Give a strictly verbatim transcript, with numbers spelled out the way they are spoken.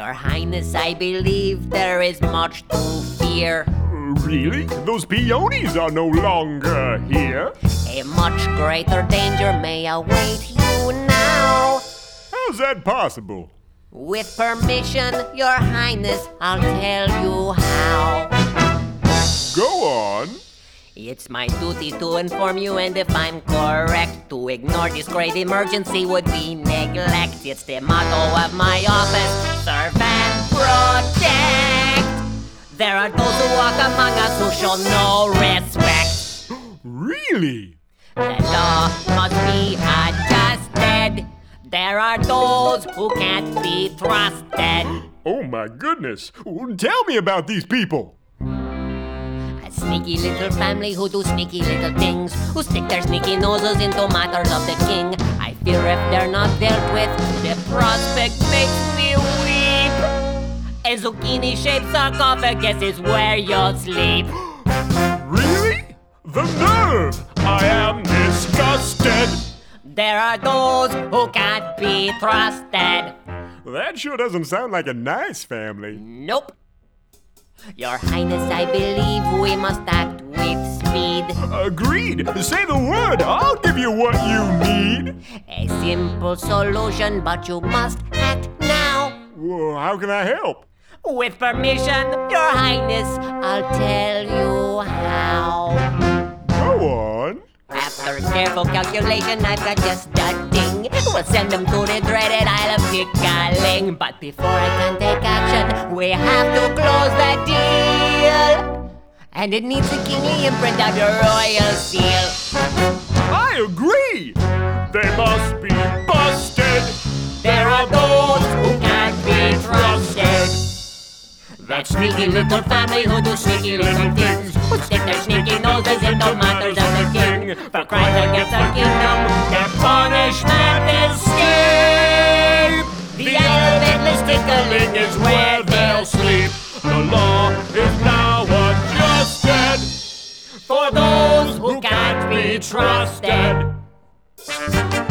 Your Highness, I believe there is much to fear. Really? Those peonies are no longer here? A much greater danger may await you now. How's that possible? With permission, Your Highness, I'll tell you how. Go on. It's my duty to inform you, and if I'm correct, to ignore this great emergency would be neglect. It's the motto of my office: serve and protect. There are those who walk among us who show no respect. Really? The law must be adjusted. There are those who can't be trusted. Oh my goodness. Tell me about these people. A sneaky little family who do sneaky little things, who stick their sneaky noses into matters of the king. I fear if they're not dealt with, the prospect makes me weep. A zucchini-shaped sarcophagus is where you'll sleep. Really? The nerve! I am disgusted. There are those who can't be trusted. That sure doesn't sound like a nice family. Nope. Your Highness, I believe we must act with speed. Agreed. Say the word. I'll give you what you need. A simple solution, but you must act now. Well, how can I help? With permission, Your Highness, I'll tell you how. Go on. After careful calculation, I've got just a ding. We'll send them to the dreaded Isle of Pickling. But before I can take action, we have to close the deal. And it needs the kingly imprint of your royal seal. I agree. They must be busted. There are those who can't be trusted. That sneaky little family who do sneaky little things, who stick their sneaky noses into matters of the king. For crimes against our kingdom, their punishment is steep. The Isle of Endless Tickling is where they'll sleep. The law is now adjusted For those who can't be trusted.